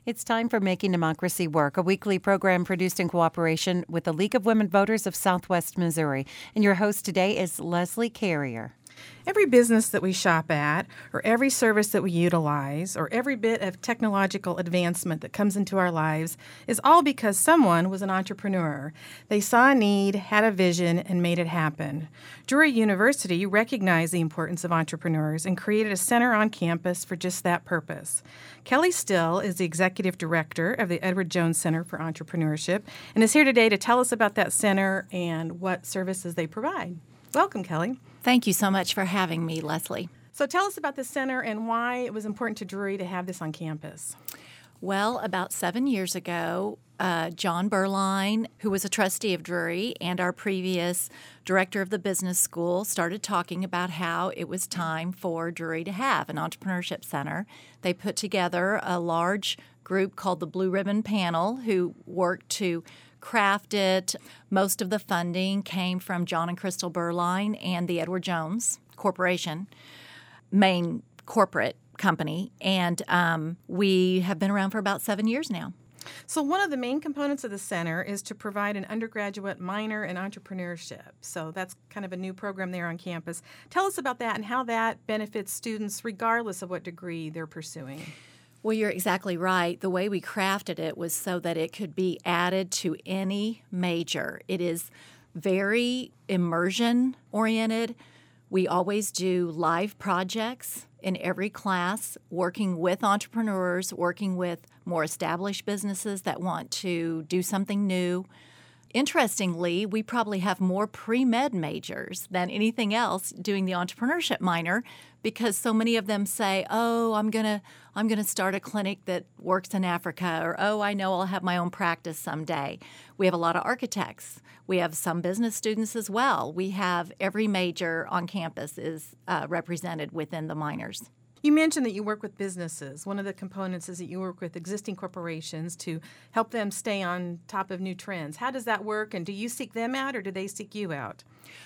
It's time for Making Democracy Work, a weekly program produced in cooperation with the League of Women Voters of Southwest Missouri. And your host today is Leslie Carrier. Every business that we shop at, or every service that we utilize, or every bit of technological advancement that comes into our lives is all because someone was an entrepreneur. They saw a need, had a vision, and made it happen. Drury University recognized the importance of entrepreneurs and created a center on campus for just that purpose. Kelly Still is the executive director of the Edward Jones Center for Entrepreneurship and is here today to tell us about that center and what services they provide. Welcome, Kelly. Thank you so much for having me, Leslie. So tell us about the center and why it was important to Drury to have this on campus. Well, about 7 years ago, John Berline, who was a trustee of Drury and our previous director of the business school, started talking about how it was time for Drury to have an entrepreneurship center. They put together a large group called the Blue Ribbon Panel who worked to craft it. Most of the funding came from John and Crystal Berline and the Edward Jones Corporation, main corporate company, and we have been around for about 7 years now. So one of the main components of the center is to provide an undergraduate minor in entrepreneurship. So that's kind of a new program there on campus. Tell us about that and how that benefits students regardless of what degree they're pursuing. Well, you're exactly right. The way we crafted it was so that it could be added to any major. It is very immersion-oriented. We always do live projects in every class, working with entrepreneurs, working with more established businesses that want to do something new. Interestingly, we probably have more pre-med majors than anything else doing the entrepreneurship minor because so many of them say, "Oh, I'm gonna start a clinic that works in Africa," or "Oh, I know I'll have my own practice someday." We have a lot of architects. We have some business students as well. We have every major on campus is represented within the minors. You mentioned that you work with businesses. One of the components is that you work with existing corporations to help them stay on top of new trends. How does that work, and do you seek them out or do they seek you out?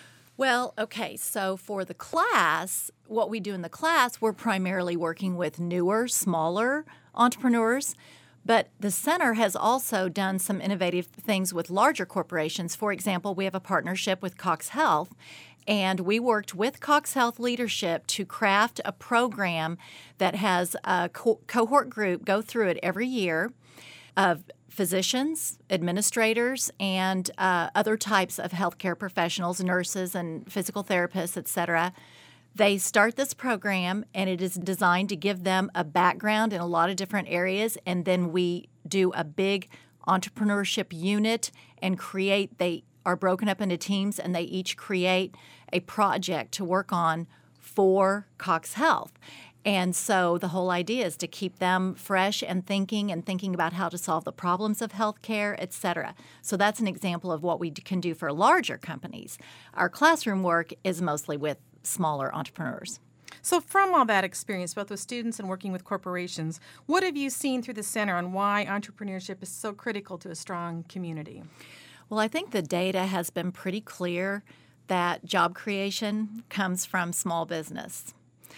Well, okay, so for the class, what we do in the class, we're primarily working with newer, smaller entrepreneurs. But the center has also done some innovative things with larger corporations. For example, we have a partnership with Cox Health, and we worked with Cox Health leadership to craft a program that has a cohort group go through it every year of physicians, administrators, and other types of healthcare professionals, nurses and physical therapists, et cetera. They start this program, and it is designed to give them a background in a lot of different areas, and then we do a big entrepreneurship unit and they are broken up into teams, and they each create a project to work on for Cox Health. And so the whole idea is to keep them fresh and thinking about how to solve the problems of healthcare, et cetera. So that's an example of what we can do for larger companies. Our classroom work is mostly with smaller entrepreneurs. So from all that experience, both with students and working with corporations, what have you seen through the center on why entrepreneurship is so critical to a strong community? Well, I think the data has been pretty clear that job creation comes from small business.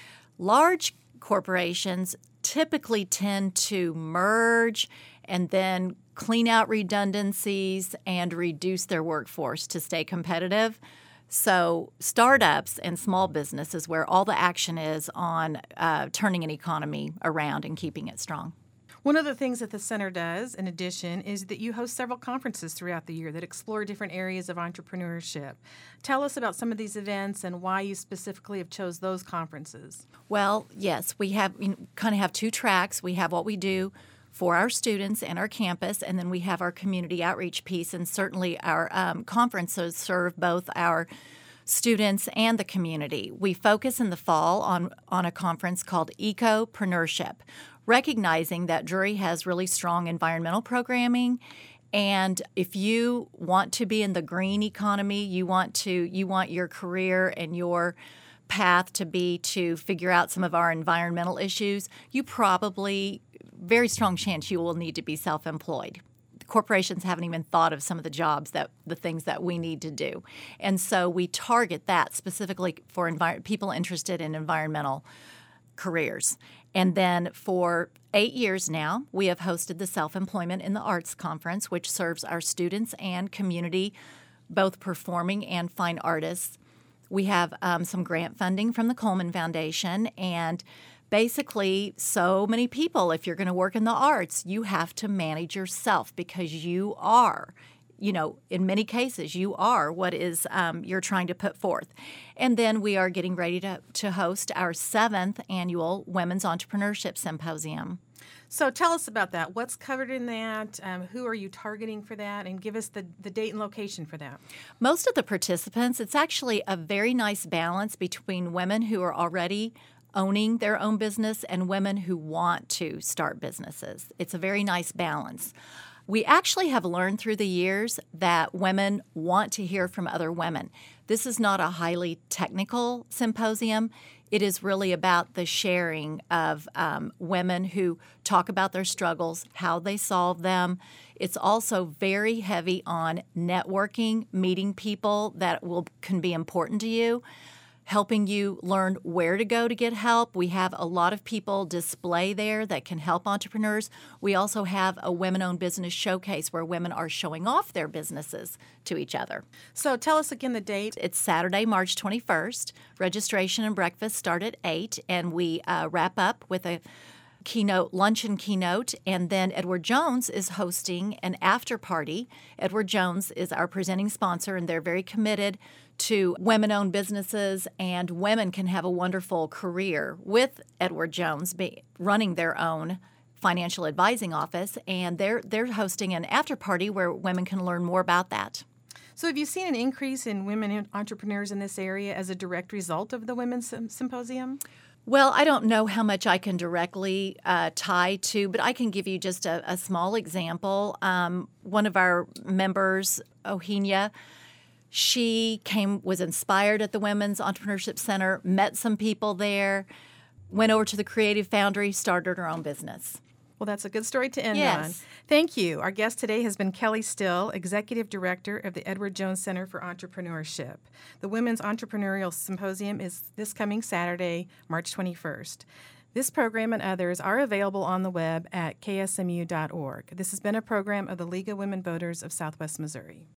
Large corporations typically tend to merge and then clean out redundancies and reduce their workforce to stay competitive. So startups and small business is where all the action is on turning an economy around and keeping it strong. One of the things that the center does, in addition, is that you host several conferences throughout the year that explore different areas of entrepreneurship. Tell us about some of these events and why you specifically have chose those conferences. Well, yes, we kind of have two tracks. We have what we do for our students and our campus, and then we have our community outreach piece, and certainly our conferences serve both our students and the community. We focus in the fall on a conference called Ecopreneurship, recognizing that Drury has really strong environmental programming, and if you want to be in the green economy, you want your career and your path to be to figure out some of our environmental issues, you probably, very strong chance you will need to be self-employed. Corporations haven't even thought of some of the things that we need to do. And so we target that specifically for people interested in environmental careers. And then for 8 years now, we have hosted the Self-Employment in the Arts Conference, which serves our students and community, both performing and fine artists. We have some grant funding from the Coleman Foundation, and basically so many people, if you're going to work in the arts, you have to manage yourself because you are, in many cases, you are what is you're trying to put forth. And then we are getting ready to host our 7th annual Women's Entrepreneurship Symposium. So tell us about that. What's covered in that? Who are you targeting for that? And give us the date and location for that. Most of the participants, it's actually a very nice balance between women who are already owning their own business and women who want to start businesses. It's a very nice balance. We actually have learned through the years that women want to hear from other women. This is not a highly technical symposium. It is really about the sharing of women who talk about their struggles, how they solve them. It's also very heavy on networking, meeting people that can be important to you, helping you learn where to go to get help. We have a lot of people display there that can help entrepreneurs. We also have a women-owned business showcase where women are showing off their businesses to each other. So tell us again the date. It's Saturday, March 21st. Registration and breakfast start at 8, and we wrap up with a luncheon keynote, and then Edward Jones is hosting an after party. Edward Jones is our presenting sponsor, and they're very committed to women-owned businesses, and women can have a wonderful career with Edward Jones running their own financial advising office, and they're hosting an after party where women can learn more about that. So have you seen an increase in women entrepreneurs in this area as a direct result of the Women's Symposium? Well, I don't know how much I can directly tie to, but I can give you just a small example. One of our members, Ohenia, she was inspired at the Women's Entrepreneurship Center, met some people there, went over to the Creative Foundry, started her own business. Well, that's a good story to end Yes. on. Thank you. Our guest today has been Kelly Still, Executive Director of the Edward Jones Center for Entrepreneurship. The Women's Entrepreneurial Symposium is this coming Saturday, March 21st. This program and others are available on the web at ksmu.org. This has been a program of the League of Women Voters of Southwest Missouri.